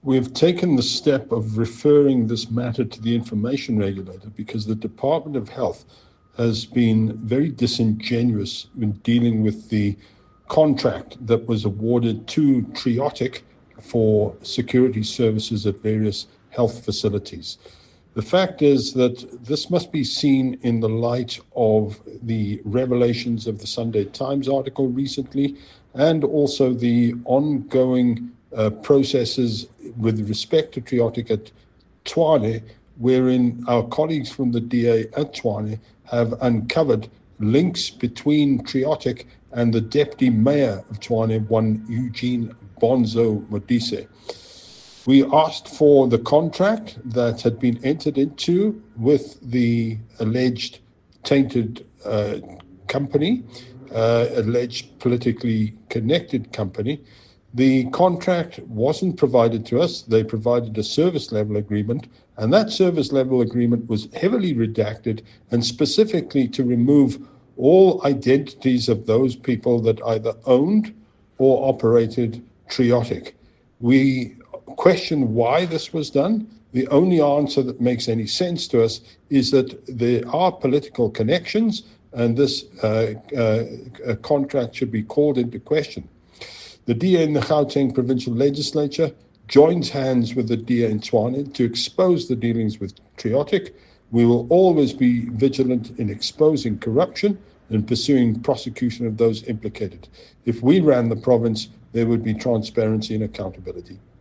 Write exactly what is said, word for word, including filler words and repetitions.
We've taken the step of referring this matter to the information regulator because the Department of Health has been very disingenuous in dealing with the contract that was awarded to Triotic for security services at various health facilities. The fact is that this must be seen in the light of the revelations of the Sunday Times article recently, and also the ongoing uh, processes with respect to Triotic at Tshwane, wherein our colleagues from the D A at Tshwane have uncovered links between Triotic and the Deputy Mayor of Tshwane, one Eugene Bonzo Modise. We asked for the contract that had been entered into with the alleged tainted uh, company, uh, alleged politically connected company. The contract wasn't provided to us. They provided a service level agreement, and that service level agreement was heavily redacted and specifically to remove all identities of those people that either owned or operated Triotic. We question why this was done. The only answer that makes any sense to us is that there are political connections, and this uh, uh, contract should be called into question. The D A in the Gauteng Provincial Legislature joins hands with the D A in Tshwane to expose the dealings with Triotic. We will always be vigilant in exposing corruption and pursuing prosecution of those implicated. If we ran the province, there would be transparency and accountability.